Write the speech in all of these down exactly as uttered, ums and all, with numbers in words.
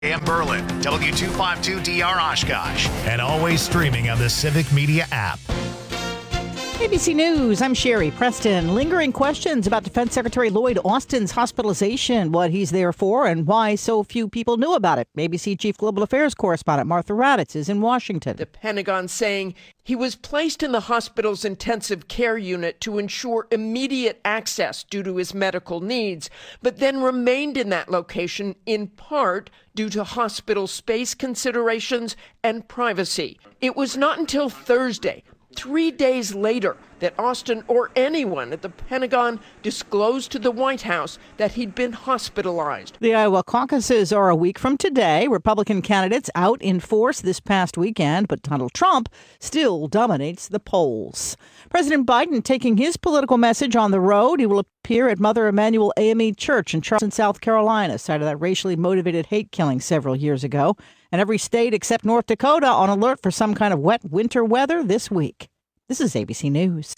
in Berlin, W two fifty-two D R Oshkosh, and always streaming on the Civic Media app. A B C News, I'm Sherry Preston. Lingering questions about Defense Secretary Lloyd Austin's hospitalization, what he's there for, and why so few people knew about it. A B C Chief Global Affairs correspondent Martha Raddatz is in Washington. The Pentagon saying he was placed in the hospital's intensive care unit to ensure immediate access due to his medical needs, but then remained in that location in part due to hospital space considerations and privacy. It was not until Thursday, three days later, that Austin or anyone at the Pentagon disclosed to the White House that he'd been hospitalized. The Iowa caucuses are a week from today. Republican candidates out in force this past weekend, but Donald Trump still dominates the polls. President Biden taking his political message on the road. He will appear at Mother Emanuel A M E Church in Charleston, South Carolina, site of that racially motivated hate killing several years ago. And every state except North Dakota on alert for some kind of wet winter weather this week. This is A B C News.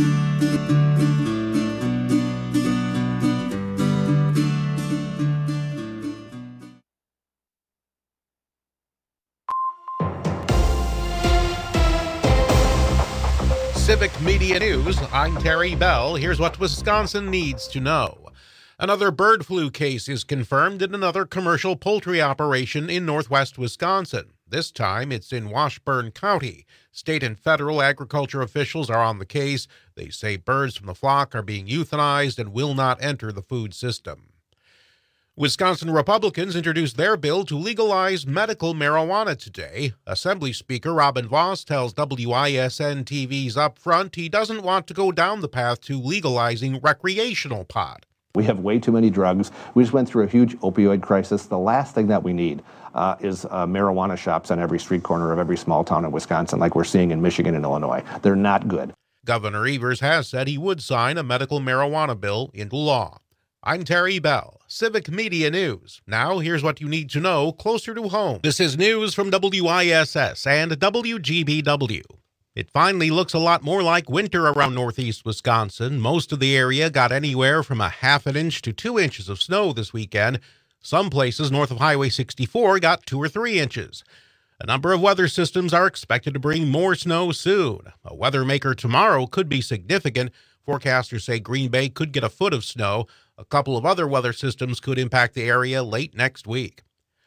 Civic Media News, I'm Terry Bell. Here's what Wisconsin needs to know. Another bird flu case is confirmed in another commercial poultry operation in northwest Wisconsin. This time, it's in Washburn County. State and federal agriculture officials are on the case. They say birds from the flock are being euthanized and will not enter the food system. Wisconsin Republicans introduced their bill to legalize medical marijuana today. Assembly Speaker Robin Vos tells W I S N T V's Upfront he doesn't want to go down the path to legalizing recreational pot. We have way too many drugs. We just went through a huge opioid crisis. The last thing that we need uh, is uh, marijuana shops on every street corner of every small town in Wisconsin, like we're seeing in Michigan and Illinois. They're not good. Governor Evers has said he would sign a medical marijuana bill into law. I'm Terry Bell, Civic Media News. Now, here's what you need to know closer to home. This is news from W I S S and W G B W. It finally looks a lot more like winter around northeast Wisconsin. Most of the area got anywhere from a half an inch to two inches of snow this weekend. Some places north of Highway sixty-four got two or three inches. A number of weather systems are expected to bring more snow soon. A weather maker tomorrow could be significant. Forecasters say Green Bay could get a foot of snow. A couple of other weather systems could impact the area late next week.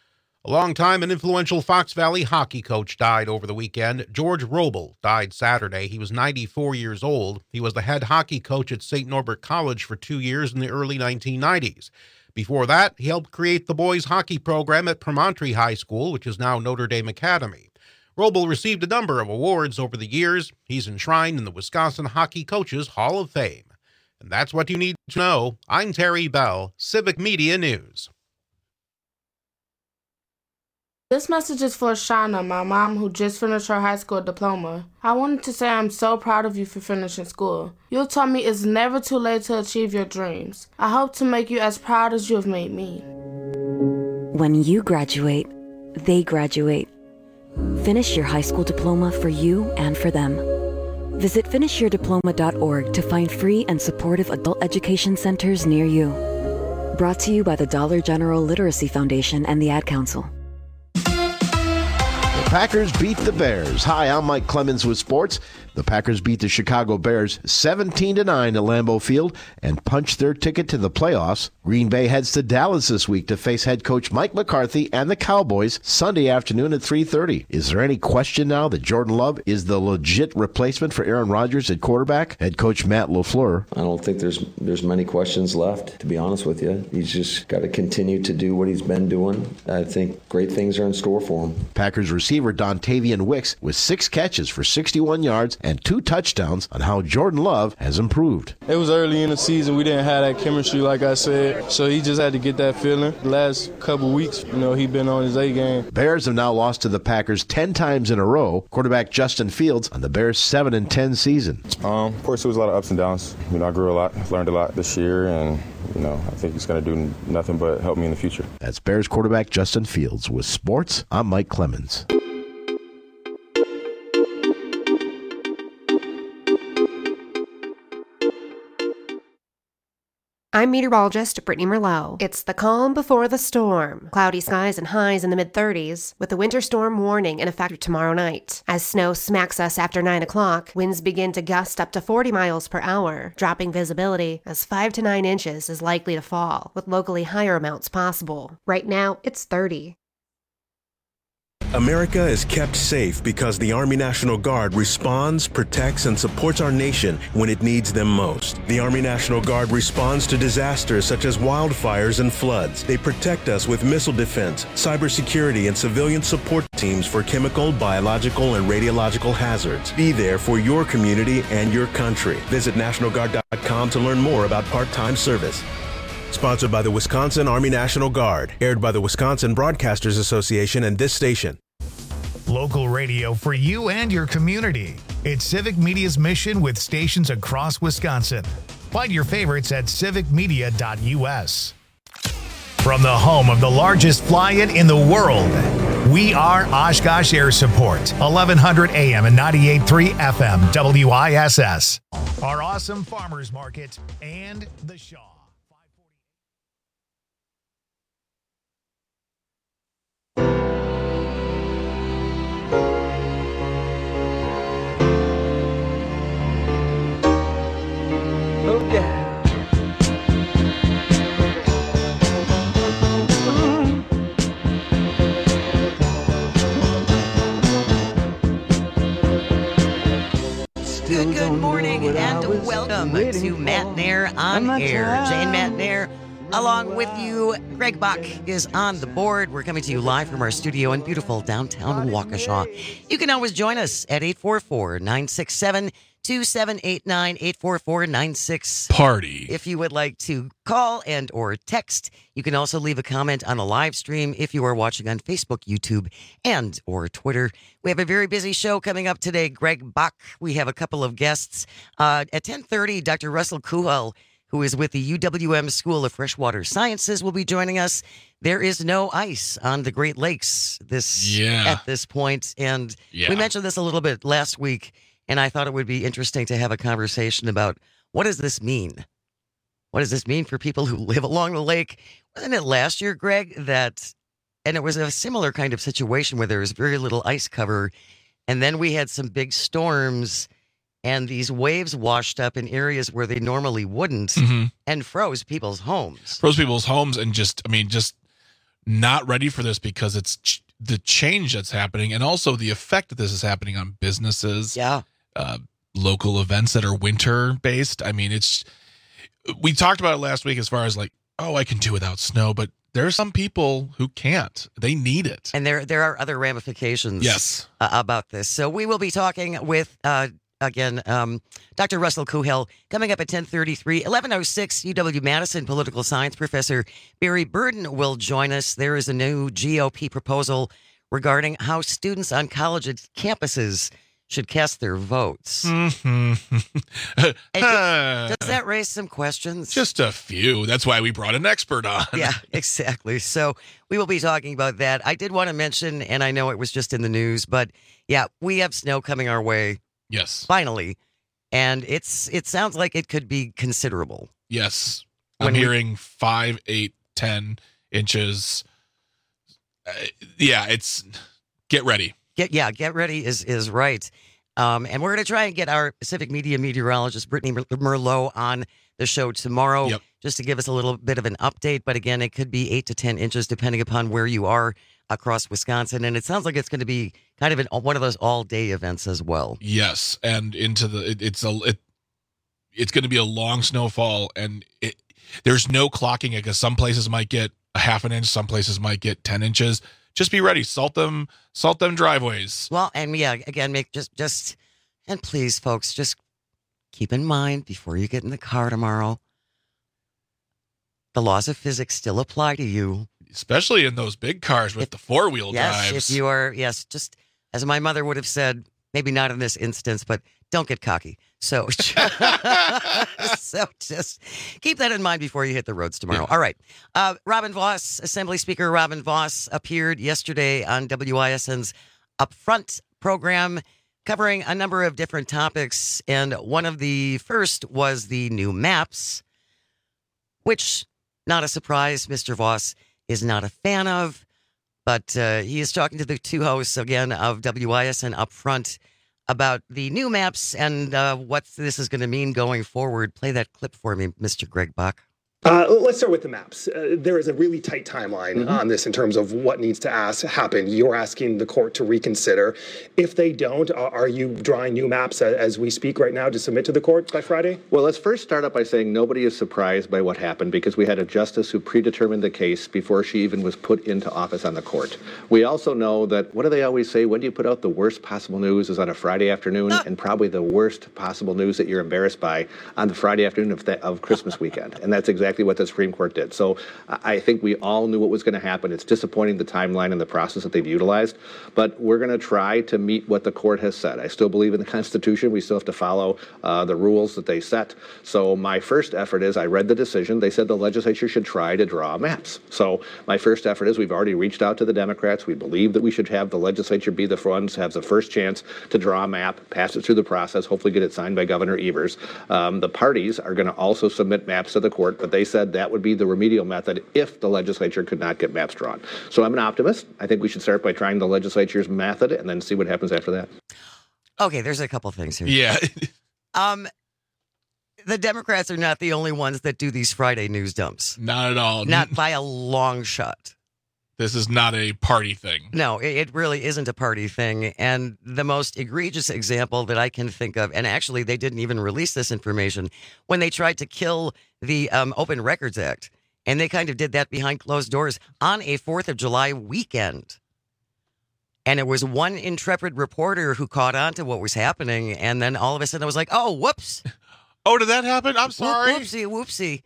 A longtime and influential Fox Valley hockey coach died over the weekend. George Roble died Saturday. He was ninety-four years old. He was the head hockey coach at Saint Norbert College for two years in the early nineteen nineties. Before that, he helped create the boys hockey program at Promontory High School, which is now Notre Dame Academy. Roble received a number of awards over the years. He's enshrined in the Wisconsin Hockey Coaches Hall of Fame. And that's what you need to know. I'm Terry Bell, Civic Media News. This message is for Shauna, my mom who just finished her high school diploma. I wanted to say I'm so proud of you for finishing school. You taught me it's never too late to achieve your dreams. I hope to make you as proud as you have made me. When you graduate, they graduate. Finish your high school diploma for you and for them. Visit finish your diploma dot org to find free and supportive adult education centers near you. Brought to you by the Dollar General Literacy Foundation and the Ad Council. Packers beat the Bears. Hi, I'm Mike Clemens with sports. The Packers beat the Chicago Bears seventeen to nine at Lambeau Field and punched their ticket to the playoffs. Green Bay heads to Dallas this week to face head coach Mike McCarthy and the Cowboys Sunday afternoon at three thirty. Is there any question now that Jordan Love is the legit replacement for Aaron Rodgers at quarterback? Head coach Matt LaFleur. I don't think there's there's many questions left, to be honest with you. He's just got to continue to do what he's been doing. I think great things are in store for him. Packers receiver Dontavian Wicks with six catches for sixty-one yards and two touchdowns on how Jordan Love has improved. It was early in the season. We didn't have that chemistry, like I said, so he just had to get that feeling. The last couple weeks, you know, he been on his A game. Bears have now lost to the Packers ten times in a row. Quarterback Justin Fields on the Bears' seven and ten season. Um, of course, it was a lot of ups and downs. You know, I grew a lot, learned a lot this year, and you know, I think he's going to do nothing but help me in the future. That's Bears quarterback Justin Fields. With sports, I'm Mike Clemens. I'm meteorologist Brittany Merlot. It's the calm before the storm. Cloudy skies and highs in the mid thirties, with a winter storm warning in effect tomorrow night. As snow smacks us after nine o'clock, winds begin to gust up to forty miles per hour, dropping visibility as five to nine inches is likely to fall, with locally higher amounts possible. Right now, it's thirty. America is kept safe because the Army National Guard responds, protects, and supports our nation when it needs them most. The Army National Guard responds to disasters such as wildfires and floods. They protect us with missile defense, cybersecurity, and civilian support teams for chemical, biological, and radiological hazards. Be there for your community and your country. Visit National Guard dot com to learn more about part-time service. Sponsored by the Wisconsin Army National Guard. Aired by the Wisconsin Broadcasters Association and this station. Local radio for you and your community. It's Civic Media's mission with stations across Wisconsin. Find your favorites at civic media dot u s. From the home of the largest fly-in in the world, we are Oshkosh Air Support, eleven hundred A M and ninety-eight point three F M W I S S. Our awesome farmers market and the Shaw. Good, good morning and welcome to Matt Nair on Air. Jane Matt Nair along with you. Greg Bach is on the board. We're coming to you live from our studio in beautiful downtown Waukesha. You can always join us at eight four four, nine six seven, two seven eight nine, eight four four, nine six Party. If you would like to call and or text, you can also leave a comment on the live stream if you are watching on Facebook, YouTube, and or Twitter. We have a very busy show coming up today. Greg Bach, we have a couple of guests. Uh, at ten thirty, Doctor Russell Kuhel, who is with the U W M School of Freshwater Sciences, will be joining us. There is no ice on the Great Lakes this yeah. at this point, and yeah. we mentioned this a little bit last week. And I thought it would be interesting to have a conversation about what does this mean? What does this mean for people who live along the lake? Wasn't it last year, Greg, that, and it was a similar kind of situation where there was very little ice cover, and then we had some big storms, and these waves washed up in areas where they normally wouldn't, mm-hmm. and froze people's homes. Froze people's homes, and just, I mean, just not ready for this because it's ch- the change that's happening, and also the effect that this is happening on businesses. Yeah. Uh, local events that are winter based. I mean, it's, we talked about it last week as far as like, oh, I can do without snow, but there are some people who can't. They need it. And there there are other ramifications yes. uh, about this. So we will be talking with, uh, again, um, Doctor Russell Kuhel coming up at ten thirty-three. eleven oh six, U W-Madison political science professor Barry Burden will join us. There is a new G O P proposal regarding how students on college campuses should cast their votes. Mm-hmm. Does that raise some questions? Just a few. That's why we brought an expert on. Yeah, exactly. So we will be talking about that. I did want to mention, and I know it was just in the news, but yeah, we have snow coming our way. Yes. Finally. And it's it sounds like it could be considerable. Yes. I'm When we- hearing five, eight, ten inches. Uh, yeah, it's, get ready. Get yeah, get ready is is right. Um, and we're going to try and get our Civic Media meteorologist, Brittany Merlot, on the show tomorrow yep. just to give us a little bit of an update. But again, it could be eight to ten inches depending upon where you are across Wisconsin. And it sounds like it's going to be kind of an, one of those all-day events as well. Yes, and into the, it, it's a, it, it's going to be a long snowfall, and it, there's no clocking it because some places might get a half an inch, some places might get ten inches. Just be ready. Salt them, salt them driveways. Well, and yeah, again, make just, just, and please, folks, just keep in mind before you get in the car tomorrow, the laws of physics still apply to you. Especially in those big cars with if, the four-wheel yes, drives. If you are, yes, just as my mother would have said, maybe not in this instance, but don't get cocky. So, so just keep that in mind before you hit the roads tomorrow. Yeah. All right. Uh, Robin Vos, Assembly Speaker Robin Vos, appeared yesterday on W I S N's Upfront program, covering a number of different topics. And one of the first was the new maps. which, not a surprise, Mister Voss is not a fan of. But uh, he is talking to the two hosts, again, of W I S N up front about the new maps and uh, what this is going to mean going forward. Play that clip for me, Mister Greg Bach. Uh, let's start with the maps. Uh, there is a really tight timeline mm-hmm. on this in terms of what needs to ask, happen. You're asking the court to reconsider. If they don't, uh, are you drawing new maps as, as we speak right now to submit to the court by Friday? Well, let's first start up by saying nobody is surprised by what happened because we had a justice who predetermined the case before she even was put into office on the court. We also know that, what do they always say? When do you put out the worst possible news is on a Friday afternoon, ah. and probably the worst possible news that you're embarrassed by on the Friday afternoon of, the, of Christmas weekend. And that's exactly what the Supreme Court did. So I think we all knew what was going to happen. It's disappointing, the timeline and the process that they've utilized, but we're going to try to meet what the court has said. I still believe in the Constitution. We still have to follow uh, the rules that they set. So my first effort is, I read the decision. They said the legislature should try to draw maps. So my first effort is, we've already reached out to the Democrats. We believe that we should have the legislature be the ones to have the first chance to draw a map, pass it through the process, hopefully get it signed by Governor Evers. Um, the parties are going to also submit maps to the court, but they said that would be the remedial method if the legislature could not get maps drawn. So I'm an optimist. I think we should start by trying the legislature's method and then see what happens after that. Okay, there's a couple things here. Yeah. um, the Democrats are not the only ones that do these Friday news dumps. Not at all. Not by a long shot. This is not a party thing. No, it, it really isn't a party thing. And the most egregious example that I can think of, and actually they didn't even release this information, when they tried to kill the um, Open Records Act. And they kind of did that behind closed doors on a fourth of July weekend. And it was one intrepid reporter who caught on to what was happening. And then all of a sudden it was like, oh, whoops. Oh, did that happen? I'm sorry. Whoop, whoopsie, whoopsie.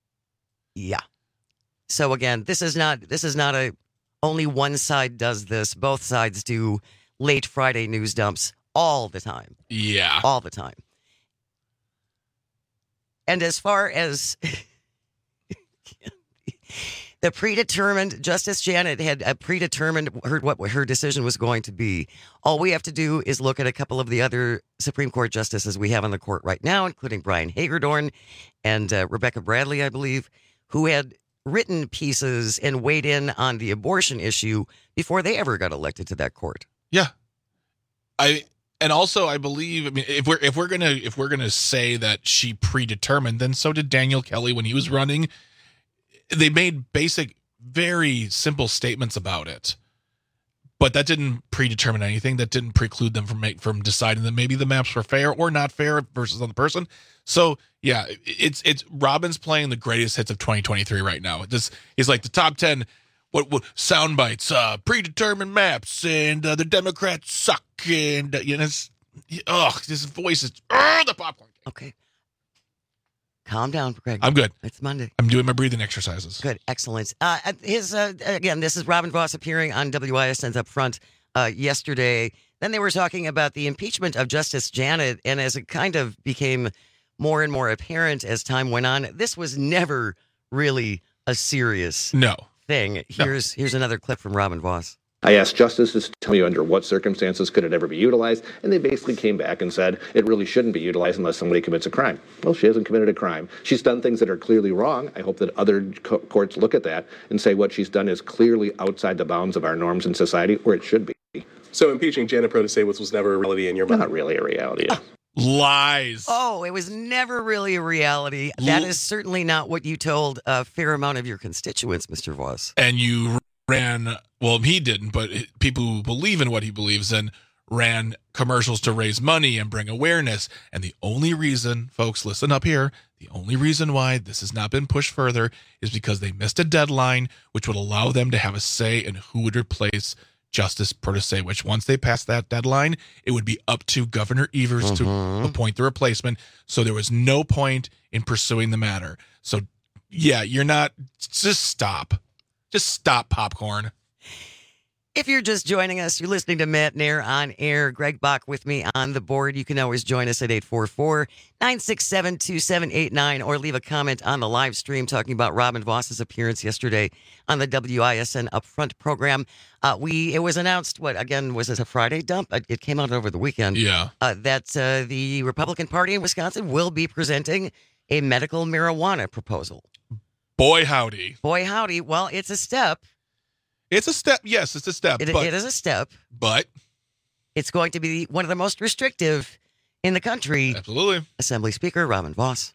Yeah. So again, this is not this is not a only one side does this. Both sides do late Friday news dumps all the time. Yeah. All the time. And as far as the predetermined, Justice Janet had a predetermined her, what her decision was going to be. All we have to do is look at a couple of the other Supreme Court justices we have on the court right now, including Brian Hagedorn and uh, Rebecca Bradley, I believe, who had written pieces and weighed in on the abortion issue before they ever got elected to that court. Yeah. I and also I believe I mean if we're if we're gonna if we're gonna say that she predetermined, then so did Daniel Kelly when he was running. They made basic, very simple statements about it, but that didn't predetermine anything. That didn't preclude them from make, from deciding that maybe the maps were fair or not fair versus on the person. So yeah, it's it's Robin's playing the greatest hits of twenty twenty-three right now. This is like the top ten what, what sound bites, uh, predetermined maps, and uh, the Democrats suck, and uh, you know, it's, ugh, his voice is uh, the popcorn. Okay. Calm down, Greg. I'm good. It's Monday. I'm doing my breathing exercises. Good. Excellent. Uh, his uh, again, this is Robin Voss appearing on W I S N's Up Front uh, yesterday. Then they were talking about the impeachment of Justice Janet, and as it kind of became more and more apparent as time went on, this was never really a serious no. thing. Here's no. here's another clip from Robin Voss. I asked justices to tell me under what circumstances could it ever be utilized, and they basically came back and said it really shouldn't be utilized unless somebody commits a crime. Well, she hasn't committed a crime. She's done things that are clearly wrong. I hope that other co- courts look at that and say what she's done is clearly outside the bounds of our norms in society, or it should be. So impeaching Janet Protasiewicz was never a reality in your mind? Not really a reality. Oh. Lies. Oh, it was never really a reality. That is certainly not what you told a fair amount of your constituents, Mister Voss. And you ran, well, he didn't, but people who believe in what he believes in ran commercials to raise money and bring awareness. And the only reason, folks, listen up here, the only reason why this has not been pushed further is because they missed a deadline, which would allow them to have a say in who would replace Justice Protasiewicz. Once they passed that deadline, it would be up to Governor Evers mm-hmm. to appoint the replacement. So there was no point in pursuing the matter. So, yeah, you're not, just stop. Just stop, popcorn. If you're just joining us, you're listening to Matt Nair on air. Greg Bach with me on the board. You can always join us at eight four four, nine six seven, two seven eight nine or leave a comment on the live stream talking about Robin Voss's appearance yesterday on the W I S N Upfront program. Uh, we It was announced, what, again, was it a Friday dump? It came out over the weekend. Yeah. Uh, that uh, the Republican Party in Wisconsin will be presenting a medical marijuana proposal. Boy, howdy. Boy, howdy. Well, it's a step. It's a step. Yes, it's a step. It, but, it is a step. But it's going to be one of the most restrictive in the country. Absolutely. Assembly Speaker Robin Vos.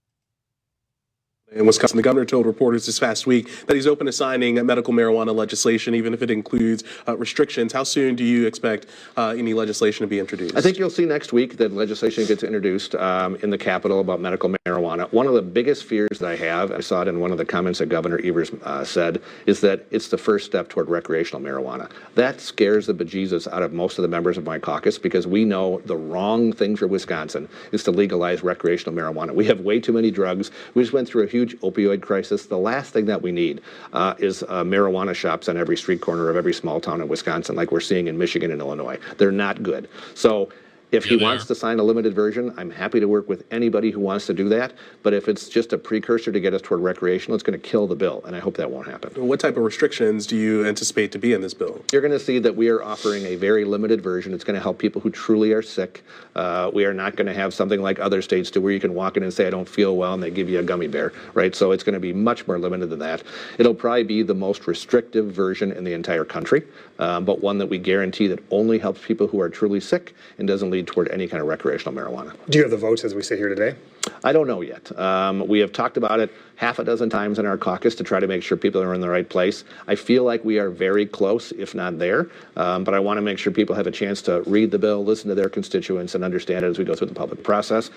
In Wisconsin, the governor told reporters this past week that he's open to signing medical marijuana legislation, even if it includes uh, restrictions. How soon do you expect uh, any legislation to be introduced? I think you'll see next week that legislation gets introduced um, in the Capitol about medical marijuana. One of the biggest fears that I have, I saw it in one of the comments that Governor Evers uh, said, is that it's the first step toward recreational marijuana. That scares the bejesus out of most of the members of my caucus, because we know the wrong thing for Wisconsin is to legalize recreational marijuana. We have way too many drugs. We just went through a huge opioid crisis. The last thing that we need uh, is uh, marijuana shops on every street corner of every small town in Wisconsin, like we're seeing in Michigan and Illinois. They're not good. So if he wants to sign a limited version, I'm happy to work with anybody who wants to do that. But if it's just a precursor to get us toward recreational, it's going to kill the bill, and I hope that won't happen. What type of restrictions do you anticipate to be in this bill? You're going to see that we are offering a very limited version. It's going to help people who truly are sick. Uh, we are not going to have something like other states do, where you can walk in and say, I don't feel well, and they give you a gummy bear, right? So it's going to be much more limited than that. It'll probably be the most restrictive version in the entire country, um, but one that we guarantee that only helps people who are truly sick and doesn't lead toward any kind of recreational marijuana. Do you have the votes as we sit here today? I don't know yet. Um, we have talked about it half a dozen times in our caucus to try to make sure people are in the right place. I feel like we are very close, if not there, um, but I want to make sure people have a chance to read the bill, listen to their constituents, and understand it as we go through the public process.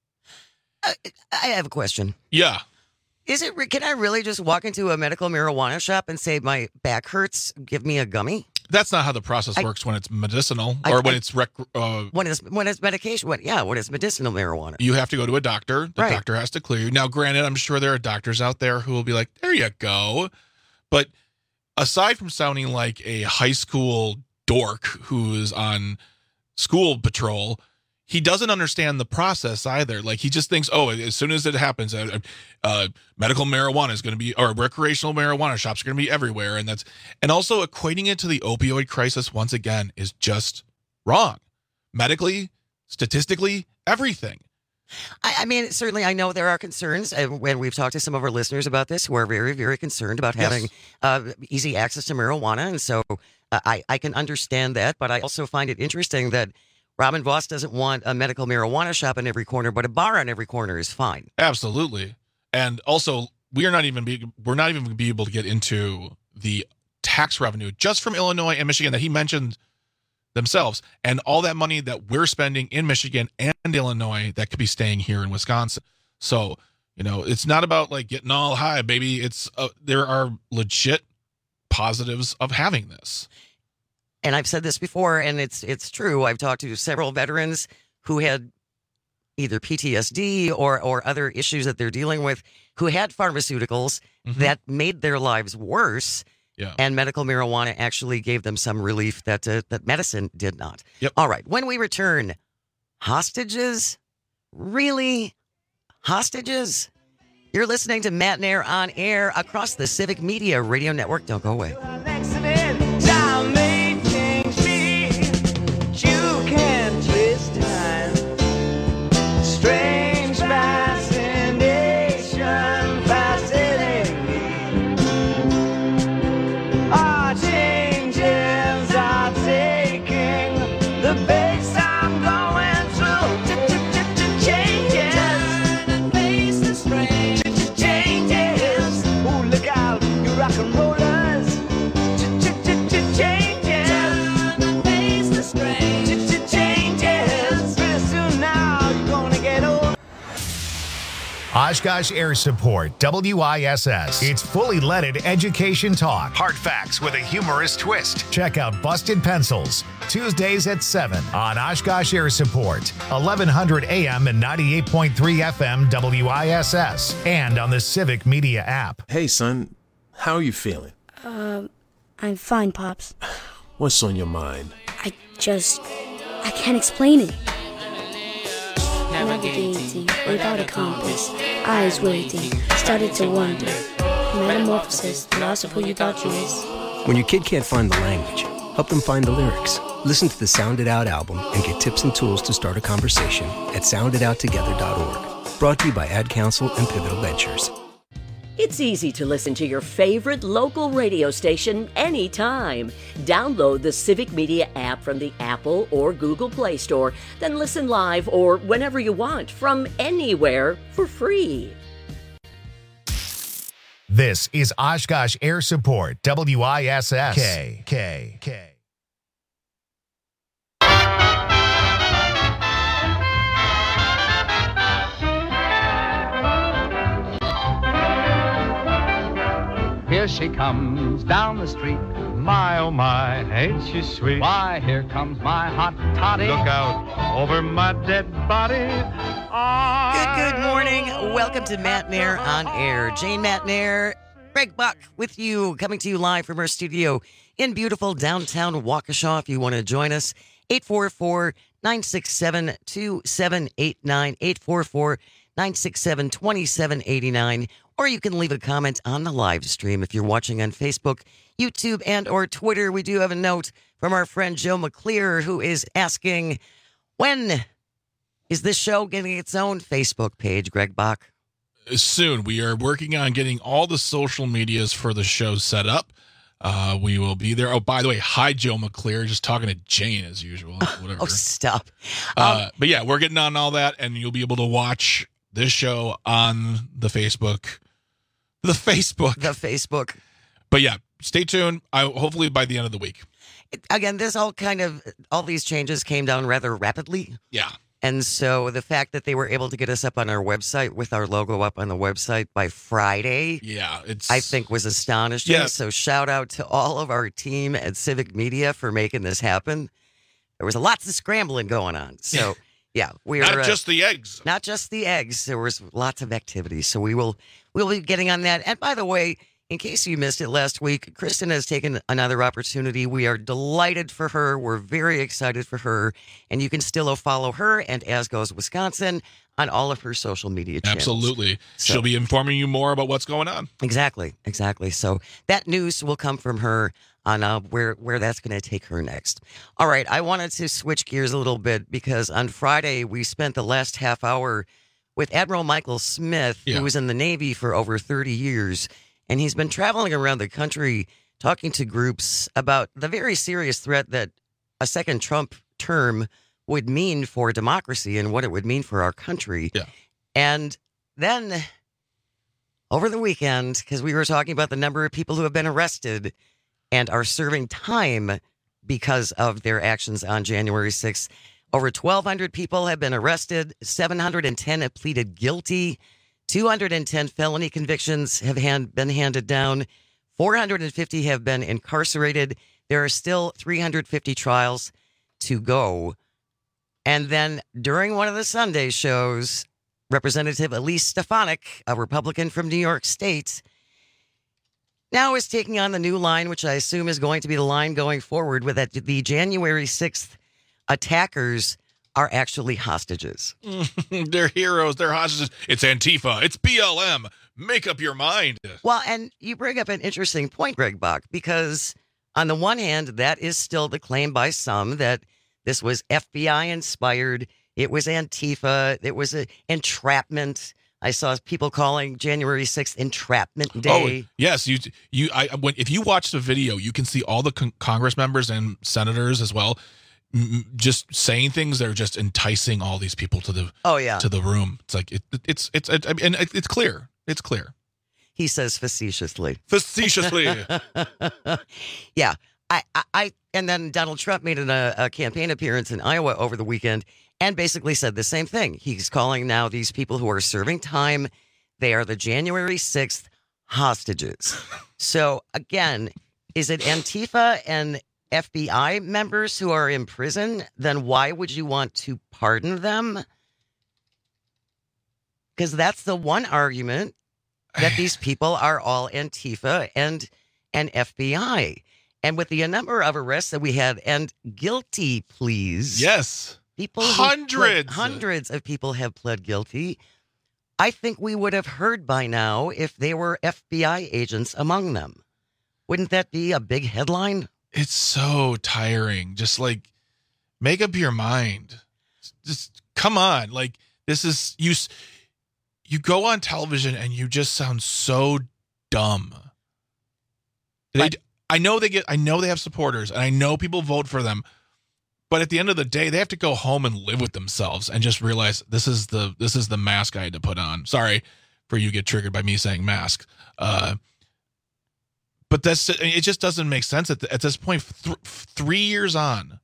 I, I have a question. Yeah. Is it? Can I really just walk into a medical marijuana shop and say my back hurts, give me a gummy? That's not how the process I, works when it's medicinal or I, when I, it's rec. Uh, when it's when it's medication. When, yeah, when it's medicinal marijuana. You have to go to a doctor. The right. doctor has to clear you. Now, granted, I'm sure there are doctors out there who will be like, "There you go," but aside from sounding like a high school dork who is on school patrol, he doesn't understand the process either. Like, he just thinks, oh, as soon as it happens, uh, uh, medical marijuana is going to be, or recreational marijuana shops are going to be everywhere. And that's, and also equating it to the opioid crisis once again is just wrong. Medically, statistically, everything. I, I mean, certainly I know there are concerns, and when we've talked to some of our listeners about this who are very, very concerned about having yes. uh, easy access to marijuana. And so uh, I, I can understand that, but I also find it interesting that Robin Vos doesn't want a medical marijuana shop in every corner, but a bar on every corner is fine. Absolutely. And also, we are not even be, we're not even going to be able to get into the tax revenue just from Illinois and Michigan that he mentioned themselves, and all that money that we're spending in Michigan and Illinois that could be staying here in Wisconsin. So, you know, it's not about like getting all high, baby. It's uh, there are legit positives of having this. And I've said this before, and it's it's true. I've talked to several veterans who had either P T S D or or other issues that they're dealing with, who had pharmaceuticals mm-hmm. that made their lives worse. Yeah. And medical marijuana actually gave them some relief that uh, that medicine did not. Yep. All right. When we return, hostages? Really? Hostages? You're listening to Matt and Air on air across the Civic Media Radio Network. Don't go away. Oshkosh Air Support, W I S S. It's fully leaded education talk. Hard facts with a humorous twist. Check out Busted Pencils, Tuesdays at seven on Oshkosh Air Support, eleven hundred A M and ninety-eight point three F M W I S S, and on the Civic Media app. Hey, son, how are you feeling? Um, uh, I'm fine, Pops. What's on your mind? I just, I can't explain it. Navigating without a compass, eyes waiting, started to wonder. Metamorphosis, the loss of who you thought you is. When your kid can't find the language, help them find the lyrics. Listen to the Sound It Out album and get tips and tools to start a conversation at sound it out together dot org. Brought to you by Ad Council and Pivotal Ventures. It's easy to listen to your favorite local radio station anytime. Download the Civic Media app from the Apple or Google Play Store, then listen live or whenever you want from anywhere for free. This is Oshkosh Air Support, W I S S K K K. Here she comes down the street. My, oh my, ain't she sweet? Why, here comes my hot toddy. Look out over my dead body. Good, good morning. Welcome to Matt Nair on Air. Jane Matt Nair, Greg Buck with you, coming to you live from our studio in beautiful downtown Waukesha. If you want to join us, eight four four, nine six seven, two seven eight nine, eight four four, nine six seven, two seven eight nine. Or you can leave a comment on the live stream if you're watching on Facebook, YouTube, and or Twitter. We do have a note from our friend Joe McClear, who is asking, when is this show getting its own Facebook page, Greg Bach? Soon. We are working on getting all the social medias for the show set up. Uh, we will be there. Oh, by the way, hi, Joe McClear. Just talking to Jane as usual. Whatever. Oh, stop. Uh, Um, but yeah, we're getting on all that, and you'll be able to watch this show on the Facebook. The Facebook. The Facebook. But yeah, stay tuned. I hopefully by the end of the week. Again, this all kind of, all these changes came down rather rapidly. Yeah. And so the fact that they were able to get us up on our website with our logo up on the website by Friday, yeah, it's I think was astonishing. Yeah. So shout out to all of our team at Civic Media for making this happen. There was lots of scrambling going on. So yeah, we not are just uh, the eggs. Not just the eggs. There was lots of activity. So we will we'll be getting on that. And by the way, in case you missed it last week, Kristen has taken another opportunity. We are delighted for her. We're very excited for her. And you can still follow her and As Goes Wisconsin on all of her social media channels. Absolutely. So- She'll be informing you more about what's going on. Exactly, exactly. So that news will come from her on uh, where, where that's going to take her next. All right, I wanted to switch gears a little bit because on Friday we spent the last half hour with Admiral Michael Smith, Yeah. who was in the Navy for over thirty years, and he's been traveling around the country talking to groups about the very serious threat that a second Trump term would mean for democracy and what it would mean for our country. Yeah. And then over the weekend, because we were talking about the number of people who have been arrested and are serving time because of their actions on January sixth, over twelve hundred people have been arrested, seven hundred ten have pleaded guilty, two hundred ten felony convictions have hand, been handed down, four hundred fifty have been incarcerated. There are still three hundred fifty trials to go. And then during one of the Sunday shows, Representative Elise Stefanik, a Republican from New York State, now is taking on the new line, which I assume is going to be the line going forward, with that the January sixth attackers are actually hostages. They're heroes. They're hostages. It's Antifa. It's B L M. Make up your mind. Well, and you bring up an interesting point, Greg Bach, because on the one hand, that is still the claim by some that this was F B I inspired. It was Antifa. It was a entrapment. I saw people calling January sixth Entrapment Day. Oh, yes. You, you, I, when, if you watch the video, you can see all the con- Congress members and senators as well, m- just saying things that are just enticing all these people to the, Oh, yeah. to the room. It's like, it, it's, it's, it, and it, it's clear. It's clear. He says facetiously. Facetiously. Yeah. I, I, I, and then Donald Trump made an, a, a campaign appearance in Iowa over the weekend and basically said the same thing. He's calling now these people who are serving time, they are the January sixth hostages. So again, is it Antifa and F B I members who are in prison? Then why would you want to pardon them? Because that's the one argument, that these people are all Antifa and, and F B I. And with the number of arrests that we had and guilty pleas. Yes. People who Hundreds. pled- hundreds of people have pled guilty. I think we would have heard by now if there were F B I agents among them. Wouldn't that be a big headline? It's so tiring. Just like, make up your mind. Just come on. Like, this is you. s- you go on television and you just sound so dumb. They, I know they get, I know they have supporters, and I know people vote for them, but at the end of the day, they have to go home and live with themselves and just realize this is the this is the mask I had to put on. Sorry for you get triggered by me saying mask, uh, but that's it. Just doesn't make sense at the, at this point. Th- three years on,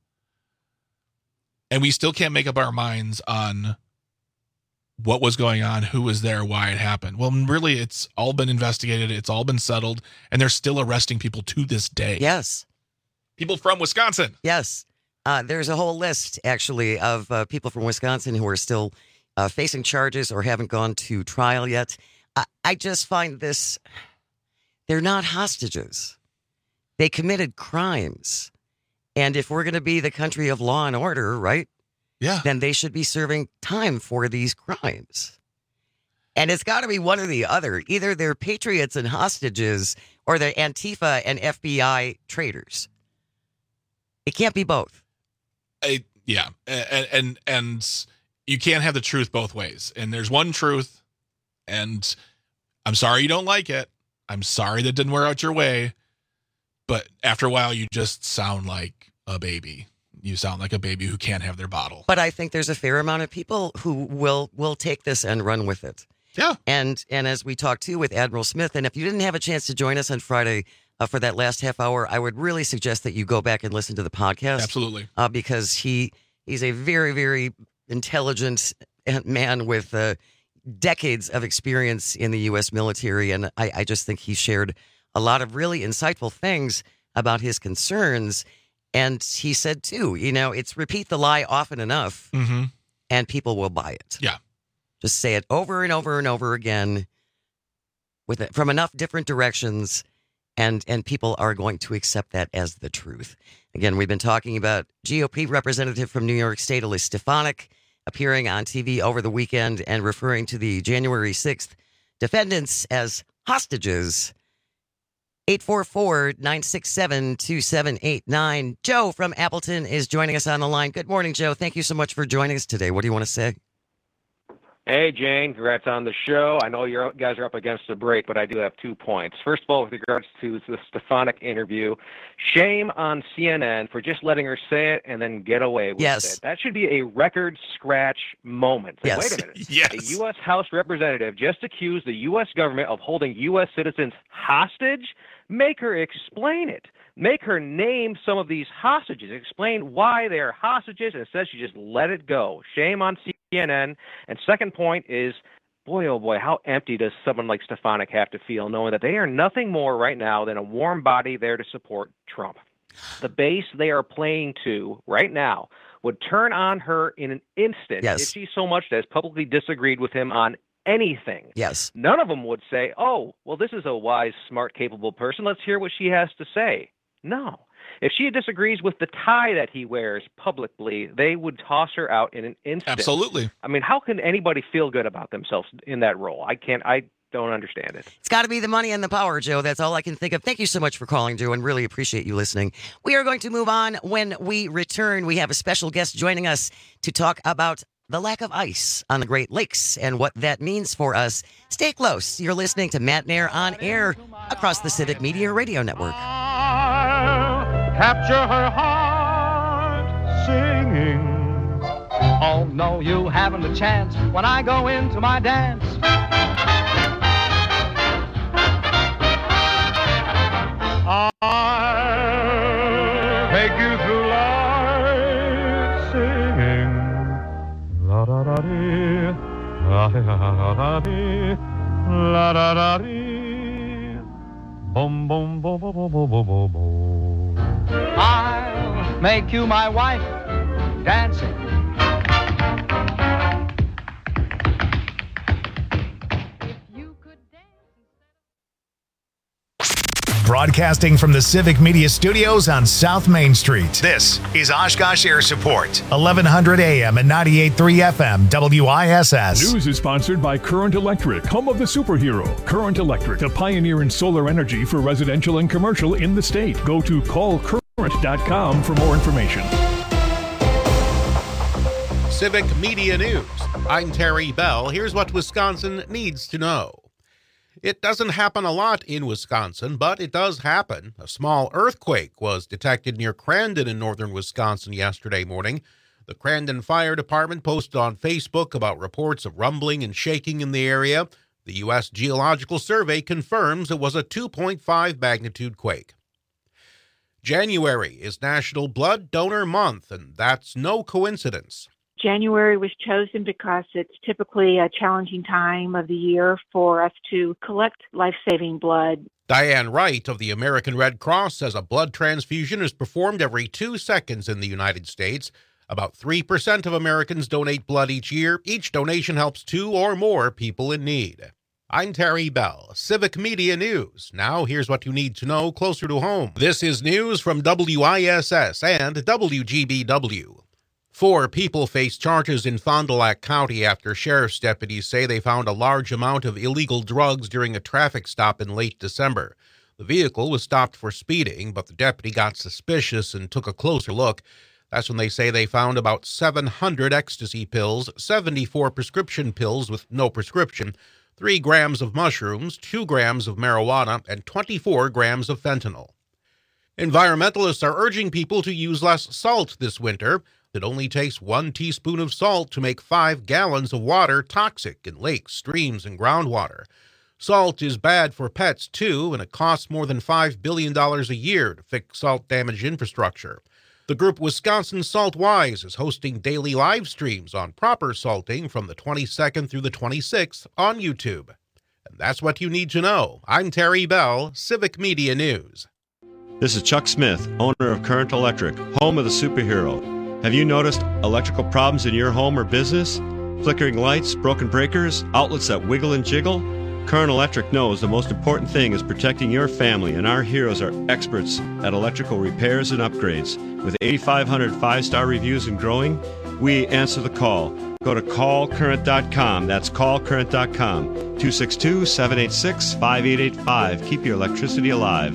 and we still can't make up our minds on what was going on, who was there, why it happened. Well, really, it's all been investigated. It's all been settled, and they're still arresting people to this day. Yes. People from Wisconsin. Yes. Uh, there's a whole list, actually, of uh, people from Wisconsin who are still uh, facing charges or haven't gone to trial yet. I, I just find this, they're not hostages. They committed crimes. And if we're going to be the country of law and order, right? Yeah. Then they should be serving time for these crimes. And it's got to be one or the other. Either they're patriots and hostages, or they're Antifa and F B I traitors. It can't be both. I, yeah. And, and, and you can't have the truth both ways. And there's one truth, and I'm sorry you don't like it. I'm sorry that didn't wear out your way. But after a while, you just sound like a baby. You sound like a baby who can't have their bottle. But I think there's a fair amount of people who will will take this and run with it. Yeah. And and as we talked to with Admiral Smith, and if you didn't have a chance to join us on Friday uh, for that last half hour, I would really suggest that you go back and listen to the podcast. Absolutely. Uh, because he he's a very, very intelligent man with uh, decades of experience in the U S military. And I, I just think he shared a lot of really insightful things about his concerns. And he said, too, you know, it's repeat the lie often enough, mm-hmm. and people will buy it. Yeah. Just say it over and over and over again with it from enough different directions, and, and people are going to accept that as the truth. Again, we've been talking about G O P representative from New York State, Elise Stefanik, appearing on T V over the weekend and referring to the January sixth defendants as hostages. eight four four, nine six seven, two seven eight nine. Joe from Appleton is joining us on the line. Good morning, Joe. Thank you so much for joining us today. What do you want to say? Hey, Jane. Congrats on the show. I know you guys are up against the break, but I do have two points. First of all, with regards to the Stefanik interview, shame on C N N for just letting her say it and then get away with yes. it. That should be a record scratch moment. Like, yes. Wait a minute. yes. A U S House representative just accused the U S government of holding U S citizens hostage? Make her explain it. Make her name some of these hostages. Explain why they are hostages, and instead she just let it go. Shame on C N N. And second point is, boy, oh boy, how empty does someone like Stefanik have to feel knowing that they are nothing more right now than a warm body there to support Trump. The base they are playing to right now would turn on her in an instant yes. if she so much as publicly disagreed with him on anything. Yes. None of them would say, oh, well, this is a wise, smart, capable person. Let's hear what she has to say. No. If she disagrees with the tie that he wears publicly, they would toss her out in an instant. Absolutely. I mean, how can anybody feel good about themselves in that role? I can't, I don't understand it. It's got to be the money and the power, Joe. That's all I can think of. Thank you so much for calling, Joe, and really appreciate you listening. We are going to move on. When we return, we have a special guest joining us to talk about the lack of ice on the Great Lakes and what that means for us. Stay close. You're listening to Matt Nair on air across the Civic Media Radio Network. Capture her heart singing. Oh, no, you haven't a chance when I go into my dance. I'll take you through life singing. La da da dee, la da da dee, la da da dee, boom boom boom boom boom boom boom boom boom. I'll make you my wife, dancing. Broadcasting from the Civic Media Studios on South Main Street. This is Oshkosh Air Support, eleven hundred A M and ninety-eight point three F M, W I S S. News is sponsored by Current Electric, home of the superhero. Current Electric, a pioneer in solar energy for residential and commercial in the state. Go to call current dot com for more information. Civic Media News. I'm Terry Bell. Here's what Wisconsin needs to know. It doesn't happen a lot in Wisconsin, but it does happen. A small earthquake was detected near Crandon in northern Wisconsin yesterday morning. The Crandon Fire Department posted on Facebook about reports of rumbling and shaking in the area. The U S Geological Survey confirms it was a two point five magnitude quake. January is National Blood Donor Month, and that's no coincidence. January was chosen because it's typically a challenging time of the year for us to collect life-saving blood. Diane Wright of the American Red Cross says a blood transfusion is performed every two seconds in the United States. About three percent of Americans donate blood each year. Each donation helps two or more people in need. I'm Terry Bell, Civic Media News. Now here's what you need to know closer to home. This is news from W I S S and W G B W. Four people face charges in Fond du Lac County after sheriff's deputies say they found a large amount of illegal drugs during a traffic stop in late December. The vehicle was stopped for speeding, but the deputy got suspicious and took a closer look. That's when they say they found about seven hundred ecstasy pills, seventy-four prescription pills with no prescription, three grams of mushrooms, two grams of marijuana, and twenty-four grams of fentanyl. Environmentalists are urging people to use less salt this winter. It only takes one teaspoon of salt to make five gallons of water toxic in lakes, streams, and groundwater. Salt is bad for pets, too, and it costs more than five billion dollars a year to fix salt-damaged infrastructure. The group Wisconsin Salt Wise is hosting daily live streams on proper salting from the twenty-second through the twenty-sixth on YouTube. And that's what you need to know. I'm Terry Bell, Civic Media News. This is Chuck Smith, owner of Current Electric, home of the superhero. Have you noticed electrical problems in your home or business? Flickering lights, broken breakers, outlets that wiggle and jiggle? Current Electric knows the most important thing is protecting your family, and our heroes are experts at electrical repairs and upgrades. With eighty-five hundred five-star reviews and growing, we answer the call. Go to call current dot com. That's call current dot com. two six two, seven eight six, five eight eight five. Keep your electricity alive.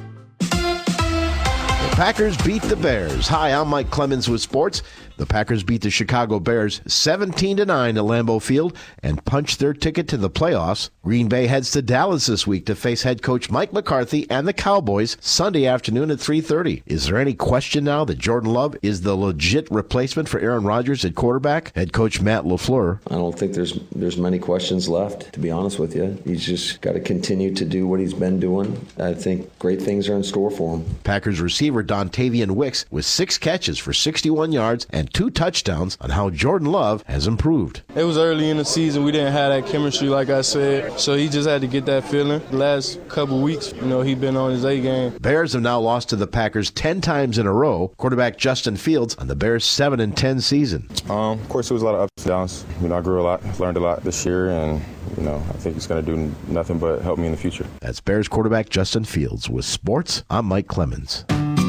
The Packers beat the Bears. Hi, I'm Mike Clemens with sports. The Packers beat the Chicago Bears seventeen to nine at Lambeau Field and punched their ticket to the playoffs. Green Bay heads to Dallas this week to face head coach Mike McCarthy and the Cowboys Sunday afternoon at three thirty. Is there any question now that Jordan Love is the legit replacement for Aaron Rodgers at quarterback? Head coach Matt LaFleur. I don't think there's there's many questions left, to be honest with you. He's just got to continue to do what he's been doing. I think great things are in store for him. Packers receiver Dontavian Wicks with six catches for sixty-one yards and two touchdowns on how Jordan Love has improved. It was early in the season. We didn't have that chemistry, like I said, so he just had to get that feeling. The last couple weeks, you know, he's been on his A game. Bears have now lost to the Packers ten times in a row. Quarterback Justin Fields on the Bears' seven and ten season. Um, of course, it was a lot of ups and downs. You know, I grew a lot, learned a lot this year, and you know, I think he's going to do nothing but help me in the future. That's Bears quarterback Justin Fields. With sports, I'm Mike Clemens.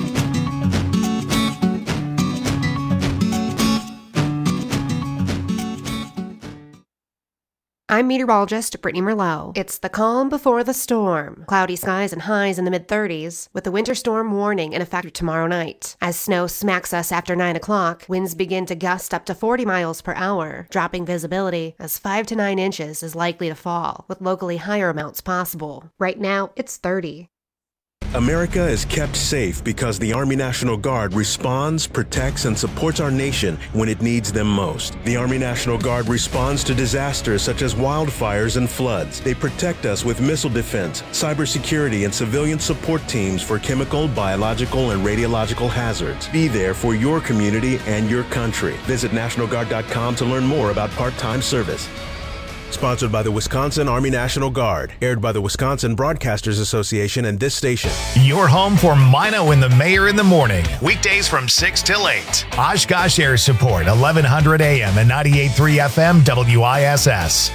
I'm meteorologist Brittany Merlot. It's the calm before the storm. Cloudy skies and highs in the mid thirties, with the winter storm warning in effect tomorrow night. As snow smacks us after nine o'clock, winds begin to gust up to forty miles per hour, dropping visibility as five to nine inches is likely to fall, with locally higher amounts possible. Right now, it's thirty. America is kept safe because the Army National Guard responds, protects, and supports our nation when it needs them most. The Army National Guard responds to disasters such as wildfires and floods. They protect us with missile defense, cybersecurity, and civilian support teams for chemical, biological, and radiological hazards. Be there for your community and your country. Visit National Guard dot com to learn more about part-time service. Sponsored by the Wisconsin Army National Guard. Aired by the Wisconsin Broadcasters Association and this station. Your home for Mino and the Mayor in the morning. Weekdays from six till eight. Oshkosh Air Support, eleven hundred A M and ninety-eight point three F M W I S S.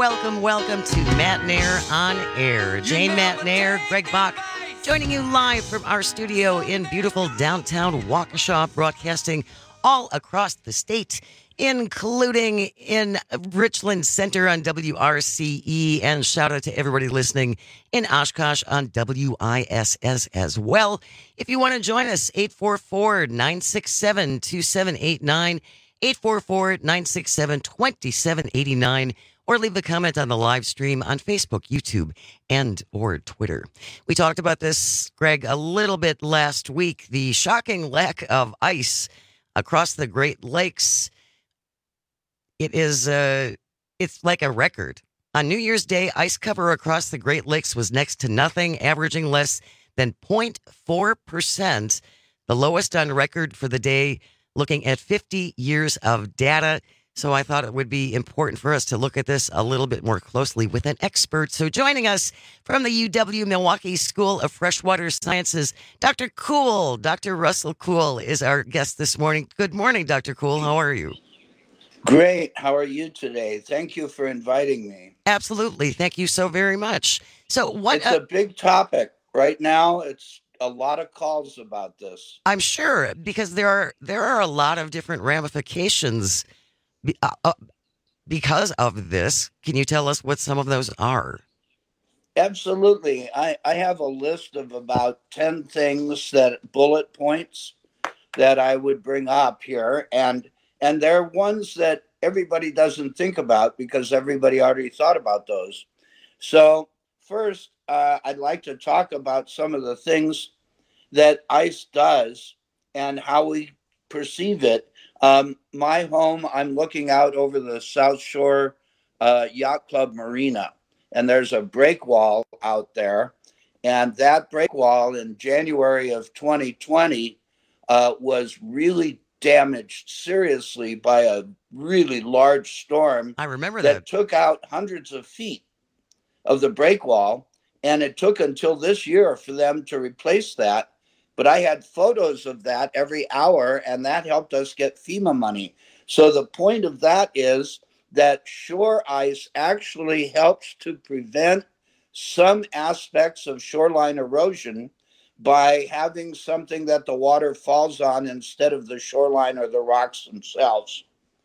welcome, welcome to Matt Nair on Air. Jane Matt Nair, Greg Bach, joining you live from our studio in beautiful downtown Waukesha, broadcasting all across the state, including in Richland Center on W R C E, and shout out to everybody listening in Oshkosh on W I S S as well. If you want to join us, eight four four, nine six seven, two seven eight nine, eight four four, nine six seven, two seven eight nine, or leave a comment on the live stream on Facebook, YouTube, and or Twitter. We talked about this, Greg, a little bit last week, the shocking lack of ice across the Great Lakes. It is, uh, it's like a record. On New Year's Day, ice cover across the Great Lakes was next to nothing, averaging less than zero point four percent, the lowest on record for the day, looking at fifty years of data. So I thought it would be important for us to look at this a little bit more closely with an expert. So joining us from the U W-Milwaukee School of Freshwater Sciences, Doctor Kuhl, Doctor Russell Kuhl is our guest this morning. Good morning, Doctor Kuhl. How are you? Great. How are you today? Thank you for inviting me. Absolutely. Thank you so very much. So what? It's uh, a big topic right now. It's a lot of calls about this. I'm sure, because there are there are a lot of different ramifications be, uh, uh, because of this. Can you tell us what some of those are? Absolutely. I, I have a list of about ten things, that bullet points that I would bring up here. And and they're ones that everybody doesn't think about because everybody already thought about those. So first, uh, I'd like to talk about some of the things that ice does and how we perceive it. Um, my home, I'm looking out over the South Shore uh, Yacht Club Marina, and there's a break wall out there. And that break wall in January of twenty twenty uh, was really damaged seriously by a really large storm. I remember that. that. Took out hundreds of feet of the break wall. And it took until this year for them to replace that. But I had photos of that every hour, and that helped us get FEMA money. So the point of that is that shore ice actually helps to prevent some aspects of shoreline erosion by having something that the water falls on instead of the shoreline or the rocks themselves.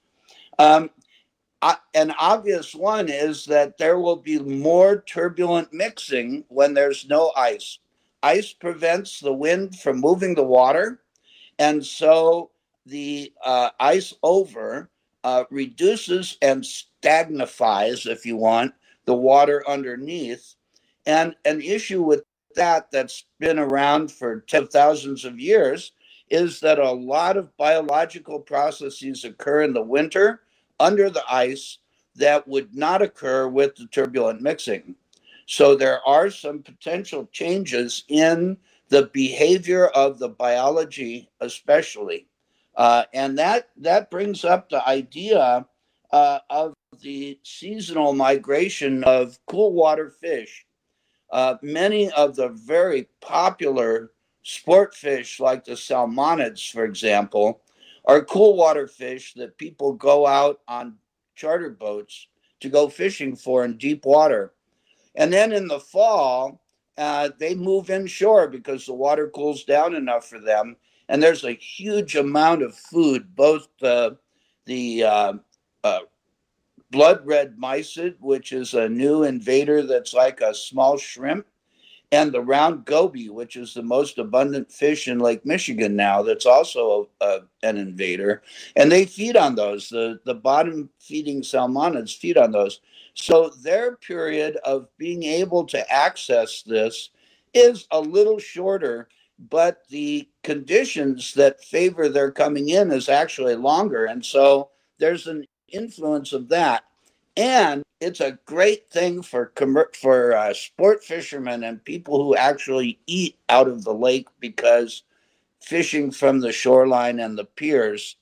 Um, I, an obvious one is that there will be more turbulent mixing when there's no ice. Ice prevents the wind from moving the water, and so the uh, ice over uh, reduces and stagnifies, if you want, the water underneath. And an issue with that that's been around for tens of thousands of years is that a lot of biological processes occur in the winter under the ice that would not occur with the turbulent mixing. So there are some potential changes in the behavior of the biology, especially. Uh, and that, that brings up the idea uh, of the seasonal migration of cool water fish. Uh, many of the very popular sport fish, like the salmonids, for example, are cool water fish that people go out on charter boats to go fishing for in deep water. And then in the fall, uh, they move inshore because the water cools down enough for them. And there's a huge amount of food, both the, the uh, uh, blood red mysid, which is a new invader that's like a small shrimp, and the round goby, which is the most abundant fish in Lake Michigan now, that's also a, a, an invader. And they feed on those. The, the bottom-feeding salmonids feed on those. So their period of being able to access this is a little shorter, but the conditions that favor their coming in is actually longer. And so there's an influence of that. And it's a great thing for for uh, sport fishermen and people who actually eat out of the lake, because fishing from the shoreline and the piers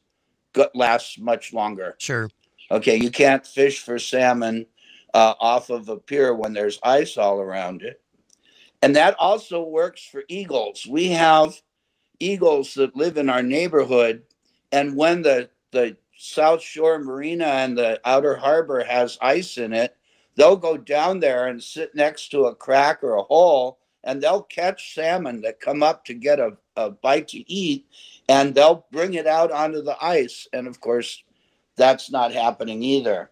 lasts much longer. Sure. Okay, you can't fish for salmon uh, off of a pier when there's ice all around it. And that also works for eagles. We have eagles that live in our neighborhood, and when the, the South Shore Marina and the outer harbor has ice in it, they'll go down there and sit next to a crack or a hole, and they'll catch salmon that come up to get a, a bite to eat, and they'll bring it out onto the ice. And of course, that's not happening either.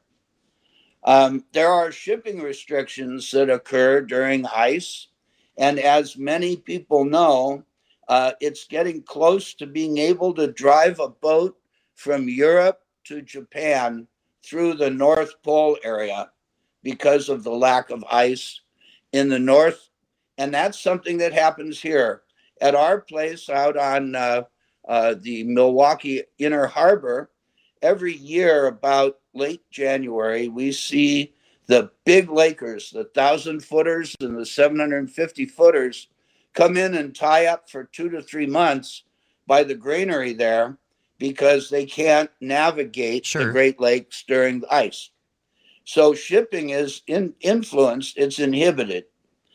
Um, there are shipping restrictions that occur during ice. And as many people know, uh, it's getting close to being able to drive a boat from Europe to Japan through the North Pole area because of the lack of ice in the north. And that's something that happens here. At our place out on uh, uh, the Milwaukee Inner Harbor, every year about late January, we see the big Lakers, the thousand footers and the seven hundred fifty footers, come in and tie up for two to three months by the granary there because they can't navigate sure. the Great Lakes during the ice. So shipping is in, influenced, it's inhibited.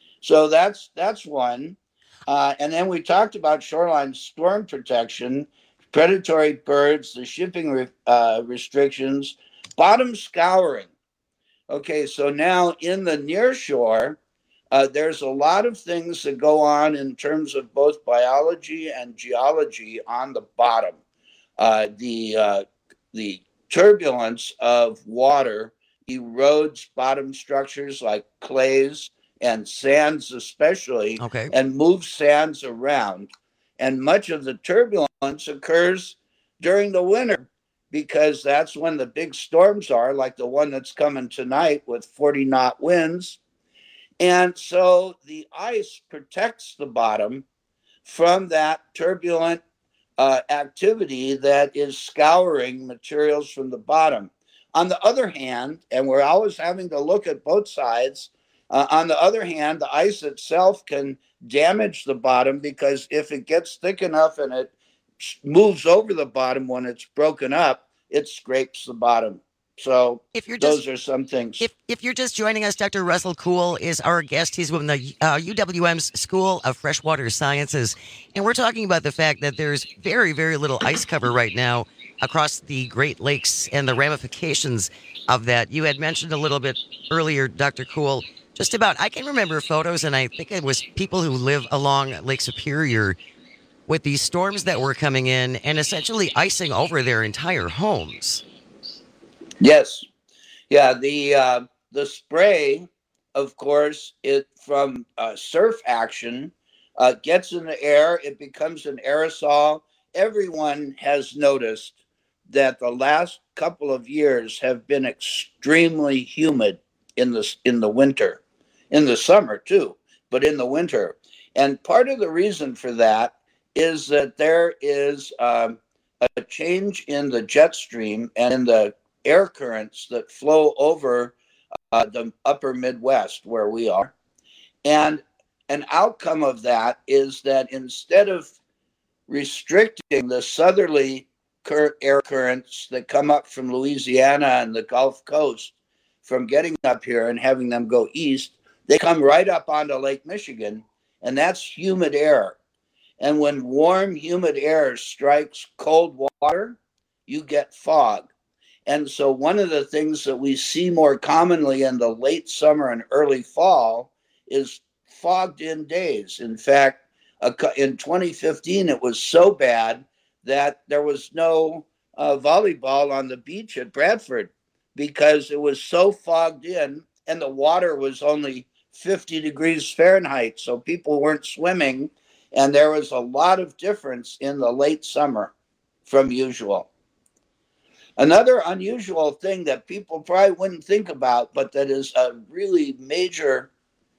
So that's that's one. Uh, and then we talked about shoreline storm protection, predatory birds, the shipping re- uh, restrictions, bottom scouring. Okay, so now in the near shore, uh, there's a lot of things that go on in terms of both biology and geology on the bottom. Uh, the uh, the turbulence of water erodes bottom structures like clays and sands especially, okay. and moves sands around. And much of the turbulence occurs during the winter because that's when the big storms are, like the one that's coming tonight with forty knot winds. And so the ice protects the bottom from that turbulent uh, activity that is scouring materials from the bottom. On the other hand, and we're always having to look at both sides, uh, on the other hand, the ice itself can damage the bottom because if it gets thick enough and it moves over the bottom when it's broken up, it scrapes the bottom. So if you're those just, are some things. If if you're just joining us, Doctor Russell Kuhl is our guest. He's from the uh, U W M's School of Freshwater Sciences. And we're talking about the fact that there's very, very little ice cover right now across the Great Lakes and the ramifications of that. You had mentioned a little bit earlier, Doctor Kuhl, just about, I can remember photos, and I think it was people who live along Lake Superior with these storms that were coming in and essentially icing over their entire homes. Yes. Yeah, the uh, the spray, of course, it from uh, surf action uh, gets in the air. It becomes an aerosol. Everyone has noticed that the last couple of years have been extremely humid in the in the winter, in the summer too, but in the winter. And part of the reason for that is that there is um, a change in the jet stream and in the air currents that flow over uh, the upper Midwest where we are. And an outcome of that is that instead of restricting the southerly cur- air currents that come up from Louisiana and the Gulf Coast from getting up here and having them go east, they come right up onto Lake Michigan, and that's humid air. And when warm, humid air strikes cold water, you get fog. And so one of the things that we see more commonly in the late summer and early fall is fogged in days. In fact, in twenty fifteen, it was so bad that there was no uh, volleyball on the beach at Bradford because it was so fogged in and the water was only fifty degrees Fahrenheit. So people weren't swimming. And there was a lot of difference in the late summer from usual. Another unusual thing that people probably wouldn't think about, but that is a really major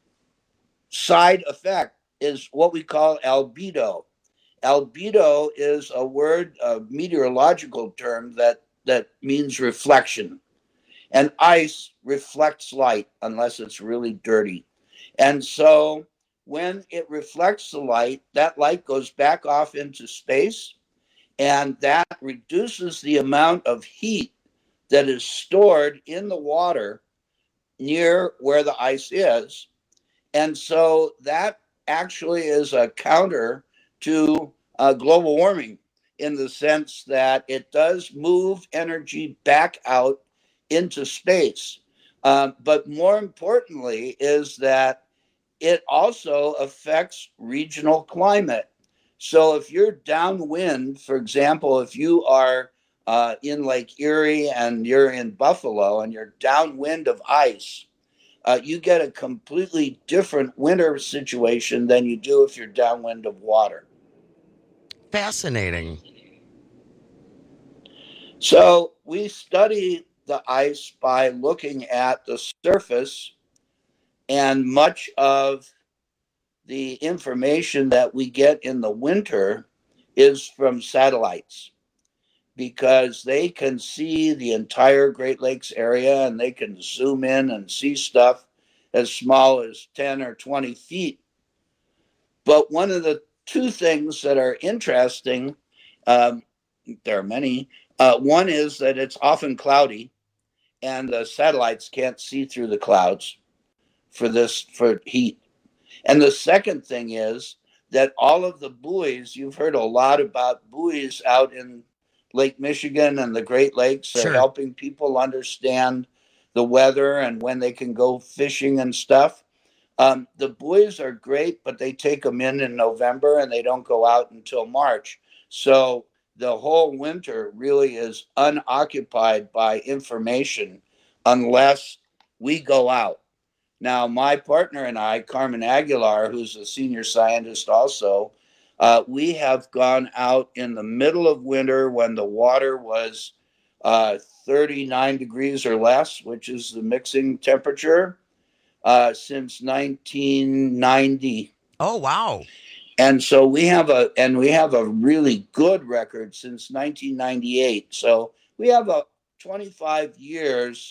side effect, is what we call albedo. Albedo is a word, a meteorological term that, that means reflection. And ice reflects light unless it's really dirty. And so when it reflects the light, that light goes back off into space. And that reduces the amount of heat that is stored in the water near where the ice is. And so that actually is a counter to uh, global warming in the sense that it does move energy back out into space. Um, but more importantly is that it also affects regional climate. So if you're downwind, for example, if you are uh, in Lake Erie and you're in Buffalo and you're downwind of ice, uh, you get a completely different winter situation than you do if you're downwind of water. Fascinating. So we study the ice by looking at the surface, and much of the information that we get in the winter is from satellites, because they can see the entire Great Lakes area and they can zoom in and see stuff as small as ten or twenty feet. But one of the two things that are interesting, um, there are many, uh, one is that it's often cloudy and the satellites can't see through the clouds for this, for heat. And the second thing is that all of the buoys, you've heard a lot about buoys out in Lake Michigan and the Great Lakes are Sure. helping people understand the weather and when they can go fishing and stuff. Um, the buoys are great, but they take them in in November and they don't go out until March. So the whole winter really is unoccupied by information unless we go out. Now, my partner and I, Carmen Aguilar, who's a senior scientist also, uh, we have gone out in the middle of winter when the water was uh, thirty-nine degrees or less, which is the mixing temperature, uh, since nineteen ninety. Oh, wow. And so we have a and we have a really good record since nineteen ninety-eight. So we have a twenty-five years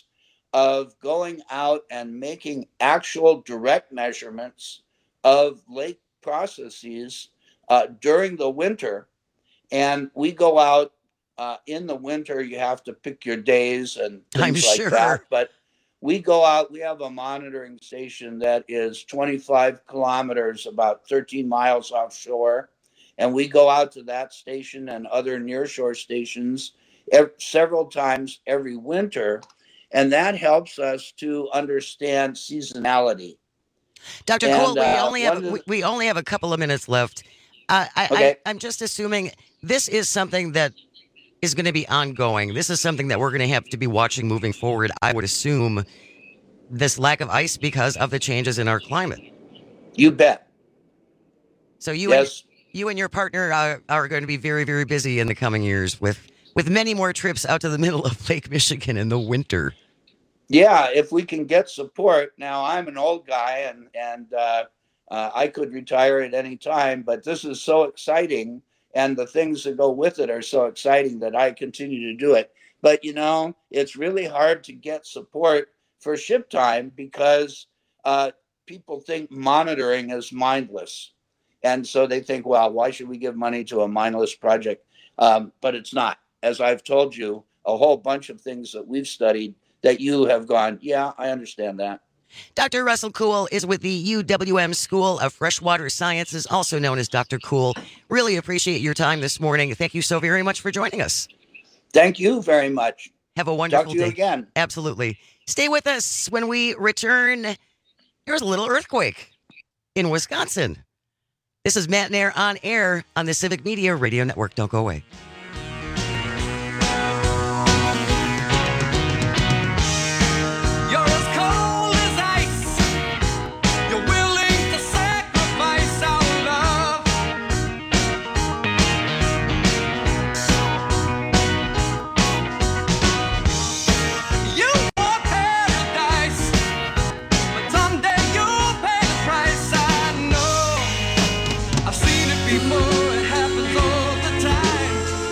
of going out and making actual direct measurements of lake processes uh, during the winter. And we go out uh, in the winter. You have to pick your days and things I'm like sure. that. But we go out. We have a monitoring station that is twenty-five kilometers, about thirteen miles offshore. And we go out to that station and other nearshore stations ev- several times every winter. And that helps us to understand seasonality. Doctor And, Cole, we uh, only have one of we, the- we only have a couple of minutes left. Uh, I, Okay. I, I'm just assuming this is something that is going to be ongoing. This is something that we're going to have to be watching moving forward. I would assume this lack of ice because of the changes in our climate. You bet. So you Yes. and you and your partner are, are going to be very, very busy in the coming years with with many more trips out to the middle of Lake Michigan in the winter. Yeah, if we can get support. Now, I'm an old guy and, and uh, uh, I could retire at any time, but this is so exciting. And the things that go with it are so exciting that I continue to do it. But, you know, it's really hard to get support for ship time because uh, people think monitoring is mindless. And so they think, well, why should we give money to a mindless project? Um, but it's not. As I've told you, a whole bunch of things that we've studied that you have gone, yeah, I understand that. Doctor Russell Cool is with the U W M School of Freshwater Sciences, also known as Doctor Cool. Really appreciate your time this morning. Thank you so very much for joining us. Thank you very much. Have a wonderful Talk to you day. again. Absolutely. Stay with us when we return. There's a little earthquake in Wisconsin. This is Matt Nair on air on the Civic Media Radio Network. Don't go away. You're as cold as ice. You're willing to sacrifice our love. You want paradise, but someday you'll pay the price. I know. I've seen it before. It happens all the time.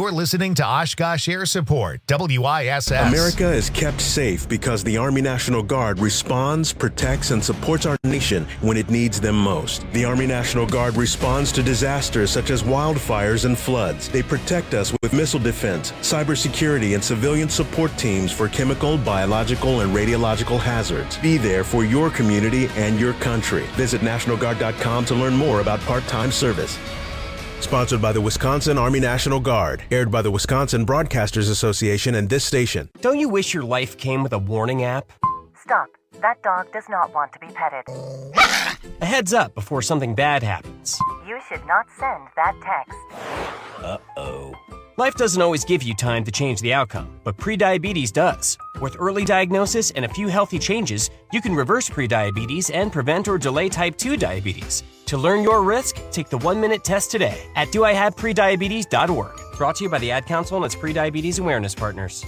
You're listening to Oshkosh Air Support, W I S S. America is kept safe because the Army National Guard responds, protects, and supports our nation when it needs them most. The Army National Guard responds to disasters such as wildfires and floods. They protect us with missile defense, cybersecurity, and civilian support teams for chemical, biological, and radiological hazards. Be there for your community and your country. Visit National Guard dot com to learn more about part-time service. Sponsored by the Wisconsin Army National Guard. Aired by the Wisconsin Broadcasters Association and this station. Don't you wish your life came with a warning app? Stop. That dog does not want to be petted. A heads up before something bad happens. You should not send that text. Uh-oh. Life doesn't always give you time to change the outcome, but prediabetes does. With early diagnosis and a few healthy changes, you can reverse prediabetes and prevent or delay type two diabetes. To learn your risk, take the one-minute test today at do I have prediabetes dot org. Brought to you by the Ad Council and its prediabetes awareness partners.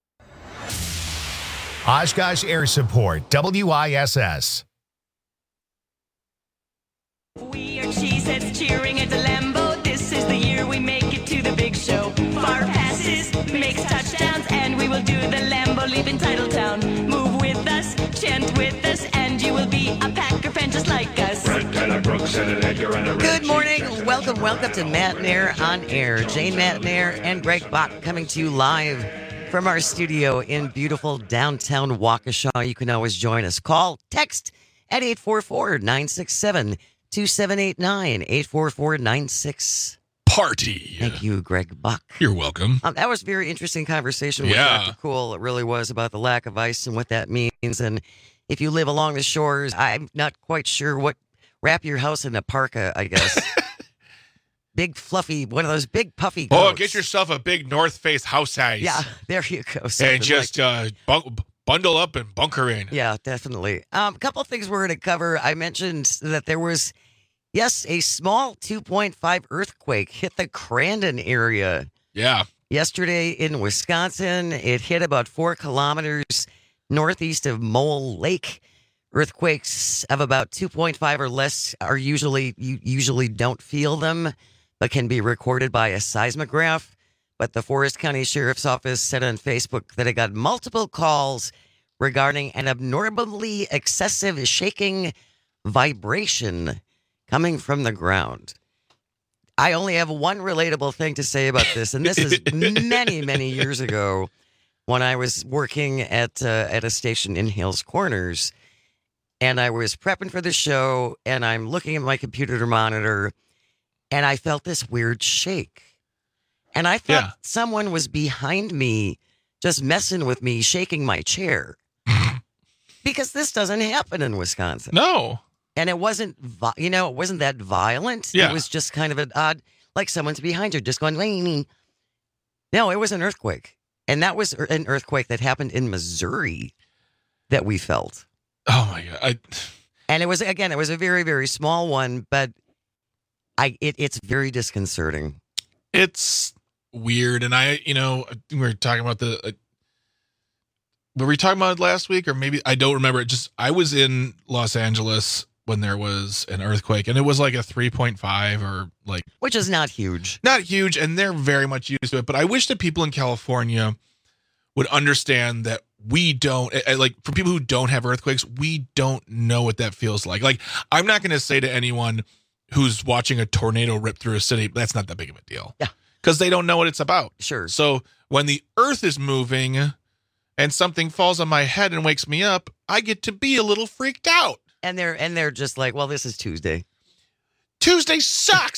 Oshkosh Air Support, W I S S. We are cheeseheads cheering at the Lambeau. This is the year we make it to the big show. Far passes, makes touchdowns, and we will do the Lambeau leap in Titletown. Move with us, chant with us, and you will be a Packer fan just like us. Good morning. Welcome, welcome to Matt and Air on Air. Jane Matt and Air and Greg Bach coming to you live from our studio in beautiful downtown Waukesha. You can always join us. Call, text at eight four four, nine six seven, two seven eight nine, eight four four, nine six. Party. Thank you, Greg Buck. You're welcome. Um, that was a very interesting conversation with Yeah. Doctor Cool. It really was about the lack of ice and what that means. And if you live along the shores, I'm not quite sure what. Wrap your house in a parka, I guess. Big fluffy, one of those big puffy coats. Oh, get yourself a big North Face house size. Yeah, there you go. Something And just like- uh, bun- bundle up and bunker in. Yeah, definitely. Um, a couple of things we're going to cover. I mentioned that there was, yes, a small two point five earthquake hit the Crandon area. Yeah. Yesterday in Wisconsin, it hit about four kilometers northeast of Mole Lake. Earthquakes of about two point five or less are usually, you usually don't feel them, but can be recorded by a seismograph. But the Forest County Sheriff's Office said on Facebook that it got multiple calls regarding an abnormally excessive shaking vibration coming from the ground. I only have one relatable thing to say about this, and this is many, many years ago when I was working at uh, at a station in Hales Corners. And I was prepping for the show, and I'm looking at my computer monitor, and I felt this weird shake. And I thought Yeah. someone was behind me just messing with me, shaking my chair. Because this doesn't happen in Wisconsin. No. And it wasn't, vi- you know, it wasn't that violent. Yeah. It was just kind of an odd, like someone's behind you just going, "Wing." No, it was an earthquake. And that was an earthquake that happened in Missouri that we felt. Oh, my God. I, And it was, again, it was a very, very small one, but I it, it's very disconcerting. it's weird. And I, you know, we were talking about the, uh, were we talking about it last week? Or maybe, I don't remember. It just, I was in Los Angeles when there was an earthquake, and it was like a three point five or like. Which is not huge. Not huge, and they're very much used to it. But I wish that people in California would understand that we don't, uh, like, for people who don't have earthquakes, we don't know what that feels like. Like, I'm not going to say to anyone who's watching a tornado rip through a city, that's not that big of a deal. Yeah. Because they don't know what it's about. Sure. So when the earth is moving and something falls on my head and wakes me up, I get to be a little freaked out. And they're and they're just like, well, this is Tuesday. Tuesday sucks.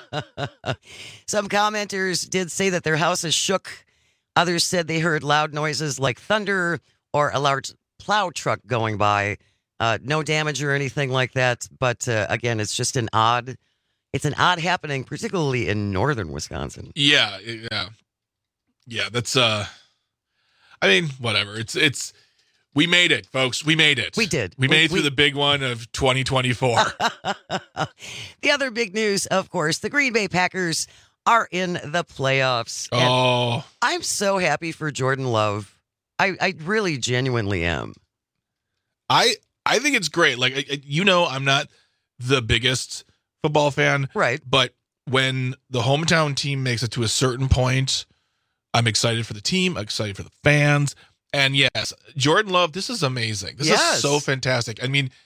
Some commenters did say that their houses shook. Others said they heard loud noises like thunder or a large plow truck going by. Uh, no damage or anything like that. But uh, again, it's just an odd, it's an odd happening, particularly in northern Wisconsin. Yeah, yeah, yeah. That's uh, I mean, whatever. It's it's. We made it, folks. We made it. We did. We made We- it through we- the big one of twenty twenty-four. The other big news, of course, the Green Bay Packers are in the playoffs. And Oh, I'm so happy for Jordan Love. I, I really genuinely am. I I think it's great. Like I- I- you know, I'm not the biggest football fan, right? But when the hometown team makes it to a certain point, I'm excited for the team, I'm excited for the fans. And yes, Jordan Love, this is amazing. This Yes. is so fantastic. I mean,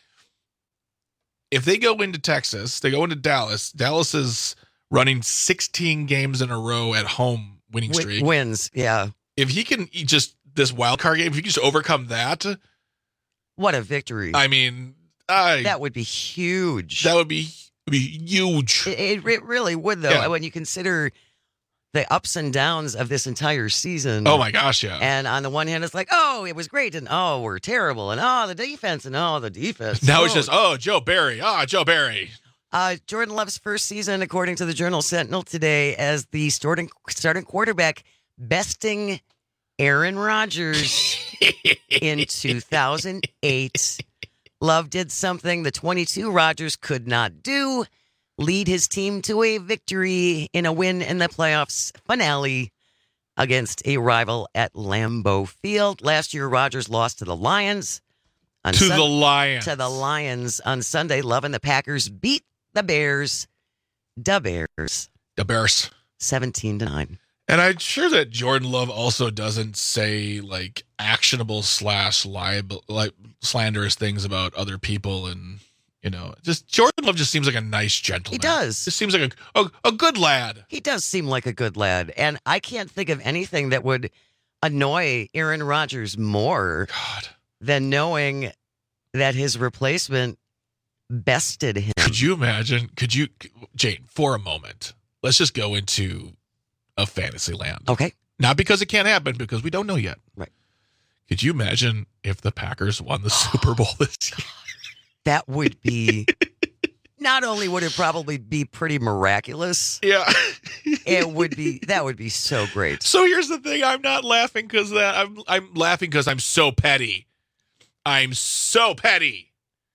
if they go into Texas, they go into Dallas, Dallas is running sixteen games in a row at home winning Wi- streak. wins, yeah. If he can eat just this wild card game, if he can just overcome that, What a victory. I mean, I, that would be huge. that would be, would be huge. It, it, it really would, though, Yeah. when you consider the ups and downs of this entire season. Oh, my gosh, yeah. And on the one hand, it's like, oh, it was great, and oh, we're terrible, and oh, the defense, and oh, the defense. Now oh. it's just, oh, Joe Barry. Ah, Joe Barry. Uh, Jordan Love's first season, according to the Journal Sentinel today, as the starting starting quarterback, besting Aaron Rodgers in two thousand eight. Love did something the twenty-two Rodgers could not do, lead his team to a victory in a win in the playoffs finale against a rival at Lambeau Field. Last year, Rodgers lost to the Lions. On To Sun- the Lions. To the Lions on Sunday. Love and the Packers beat the Bears. The Bears. The Bears. seventeen to nine. And I'm sure that Jordan Love also doesn't say like actionable slash liable, like slanderous things about other people. And, you know, just Jordan Love just seems like a nice gentleman. He does. Just seems like a, a, a good lad. He does seem like a good lad. And I can't think of anything that would annoy Aaron Rodgers more God. than knowing that his replacement bested him. Could you imagine? Could you, Jane, for a moment, let's just go into a fantasy land. Okay. Not because it can't happen, because we don't know yet. Right. Could you imagine if the Packers won the Super Bowl this year? That would be, not only would it probably be pretty miraculous, Yeah. it would be, that would be so great. So here's the thing. I'm not laughing because that I'm I'm laughing because I'm so petty. I'm so petty.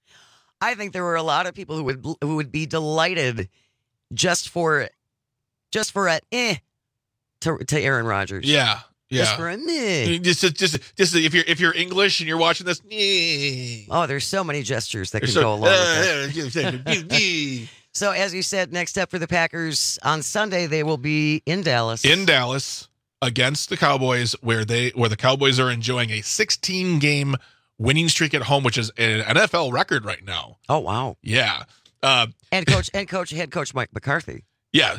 I think there were a lot of people who would who would be delighted just for just for a eh to to Aaron Rodgers. Yeah. Yeah. Just for a meh. Just, just, just if you're if you're English and you're watching this, eh. Oh, there's so many gestures that can So- go along with that. uh, So, as you said, next up for the Packers on Sunday, they will be in Dallas. in Dallas against the Cowboys, where they where the Cowboys are enjoying a sixteen game winning streak at home, which is an N F L record right now. Oh wow! Yeah. Uh, and coach and coach head coach Mike McCarthy. Yeah.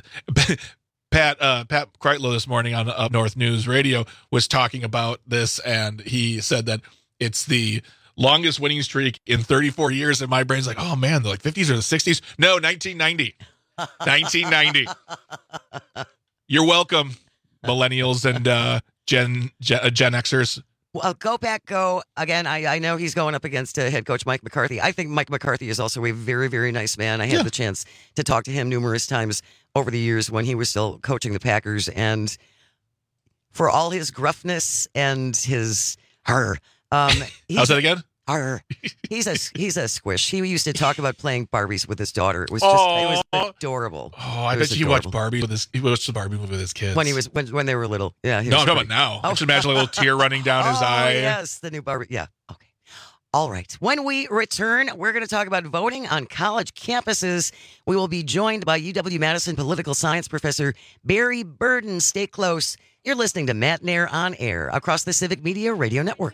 Pat uh, Pat Kreitlow this morning on Up North News Radio was talking about this, and he said that it's the longest winning streak in thirty-four years. And my brain's like, oh man, the like fifties or the sixties? No, nineteen ninety. nineteen ninety. You're welcome, millennials and uh, Gen Gen, Gen Xers. Well, go back, go again. I, I know he's going up against uh, head coach Mike McCarthy. I think Mike McCarthy is also a very, very nice man. I had Yeah. the chance to talk to him numerous times over the years when he was still coaching the Packers. And for all his gruffness and his her, um, he's, How's that again? Arr. He's a he's a squish. He used to talk about playing Barbies with his daughter. It was just it was adorable. Oh, I It bet was you he watched adorable. Barbie with his he watched the Barbie movie with his kids. when he was when when they were little. Yeah, he No, was I'm talking pretty- about now. Oh. Just imagine a little tear running down his Oh, eye. yes, the new Barbie. Yeah. Okay. All right. When we return, we're going to talk about voting on college campuses. We will be joined by U W-Madison political science professor Barry Burden. Stay close. You're listening to Matt Nair on Air across the Civic Media Radio Network.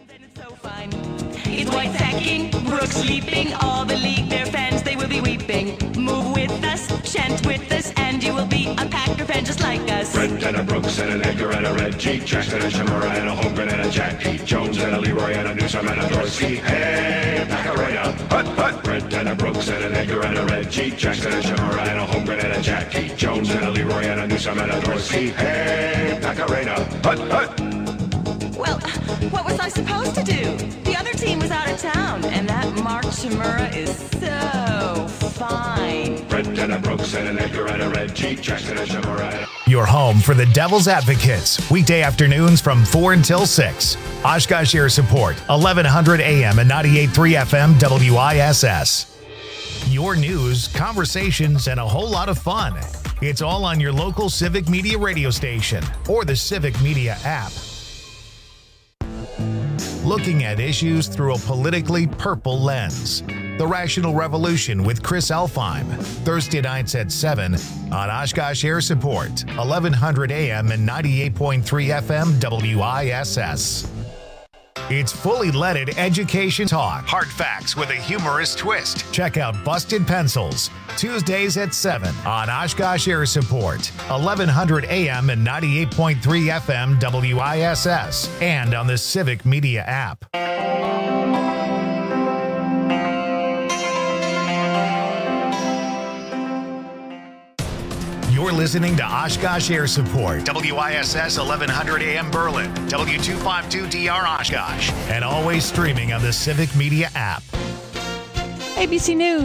It's white sacking, Brooks sleeping, all the league, their fans, they will be weeping. Move with us, chant with us, and you will be a Packer fan just like us. Brent and a Brooks and an Edgar and a Reggie, Jackson and a Shimura and a Holmgren and a Jackie, Jones and a Leroy and a Newsom and a Dorsey. Hey, Packarena, hut, hut. Brent and a Brooks and an Edgar and a Reggie, Jackson and a Shimura and a Holmgren and a Jackie, Jones and a Leroy and a Newsom and a Dorsey. Hey, Packarena, hut, hut. Well, what was I supposed to do? The other team was out of town, and that Mark Shimura is so fine. Brent and a Brooks and an Edgar and a Reggie, Jackson and a Shimura and a... Your home for the Devil's Advocates, weekday afternoons from four until six. Oshkosh Air Support, eleven hundred A M and ninety-eight point three F M W I S S. Your news, conversations, and a whole lot of fun. It's all on your local Civic Media radio station or the Civic Media app. Looking at issues through a politically purple lens. The Rational Revolution with Chris Elfheim, Thursday nights at seven on Oshkosh Air Support, eleven hundred A M and ninety-eight point three F M W I S S. It's fully leaded education talk. Hard facts with a humorous twist. Check out Busted Pencils, Tuesdays at seven on Oshkosh Air Support, eleven hundred A M and ninety-eight point three F M W I S S, and on the Civic Media app. You're listening to Oshkosh Air Support, W I S S eleven hundred A M Berlin, W two fifty-two D R Oshkosh, and always streaming on the Civic Media app. A B C News.